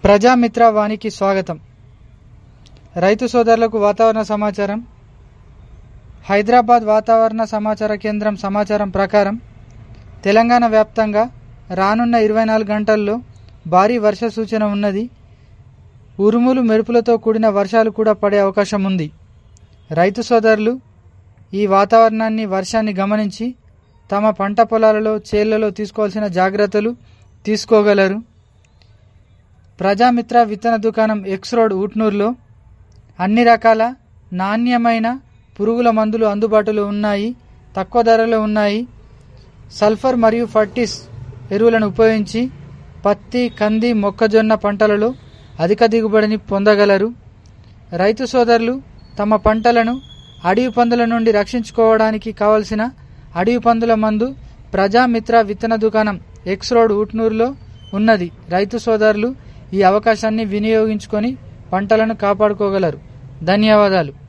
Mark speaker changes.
Speaker 1: ప్రజామిత్ర వానికి స్వాగతం. రైతు సోదరులకు వాతావరణ సమాచారం. హైదరాబాద్ వాతావరణ సమాచార కేంద్రం సమాచారం ప్రకారం తెలంగాణ వ్యాప్తంగా రానున్న 24 గంటల్లో భారీ వర్ష సూచన ఉన్నది. ఉరుములు మెరుపులతో కూడిన వర్షాలు కూడా పడే అవకాశం ఉంది. రైతు సోదరులు ఈ వాతావరణాన్ని వర్షాన్ని గమనించి తమ పంట పొలాలలో చేళ్లలో తీసుకోవాల్సిన జాగ్రత్తలు తీసుకోగలరు. ప్రజామిత్ర విత్తన దుకాణం ఎక్స్ రోడ్ ఊట్నూరులో అన్ని రకాల నాణ్యమైన పురుగుల మందులు అందుబాటులో ఉన్నాయి, తక్కువ ధరలో ఉన్నాయి. సల్ఫర్ మరియు ఫర్టిస్ ఎరువులను ఉపయోగించి పత్తి, కంది, మొక్కజొన్న పంటలలో అధిక దిగుబడిని పొందగలరు. రైతు సోదరులు తమ పంటలను అడవి పందుల నుండి రక్షించుకోవడానికి కావలసిన అడవి పందుల మందు ప్రజామిత్ర విత్తన దుకాణం ఎక్స్ రోడ్ ఊట్నూరులో ఉన్నది. రైతు సోదరులు ఈ అవకాశాన్ని వినియోగించుకొని పంటలను కాపాడుకోగలరు. ధన్యవాదాలు.